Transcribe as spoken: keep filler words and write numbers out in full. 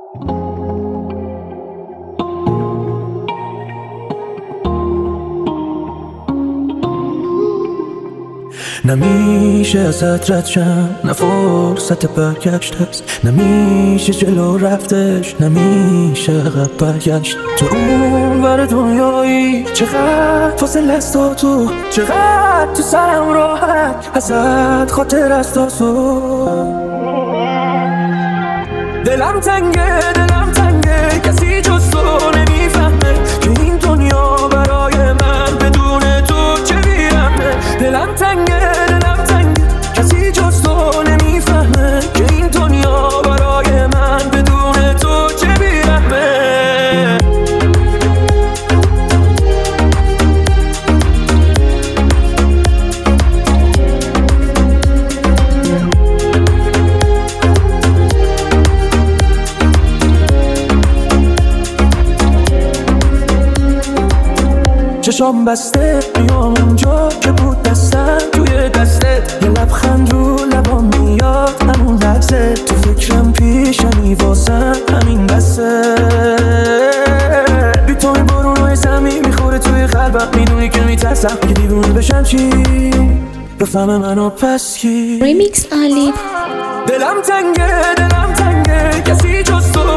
نمیشه ازت رد شم، نه فرصت برگشت هست، نمیشه جلو رفتش، نمیشه عقب برگشت. تو اون ور دنیایی چقدر فاصله است تا تو، چقدر تو سرم راحت ازت خاطر است آسون. دلم تنگه دلم تنگه کسی جز تو نمیفهمه که این دنیا برای من بدون تو چه بیرمه. دلم تنگه دلم تنگه کسی جز تو نمیفهمه که این دنیا برای من بدون تو چه بیرمه. چشام بسته میام اونجا که بود دستم توی دسته، یه لبخند رو لبام میاد همون لحظه، تو فکرم پیشمی واسم همین بسه. بی تو این بارونای زمین میخوره توی قلبم، میدونی که میترسم که دیوونه بشم چی بفهمه منو پس کی. ریمیکس علی. دلم تنگه دلم تنگه کسی جز تو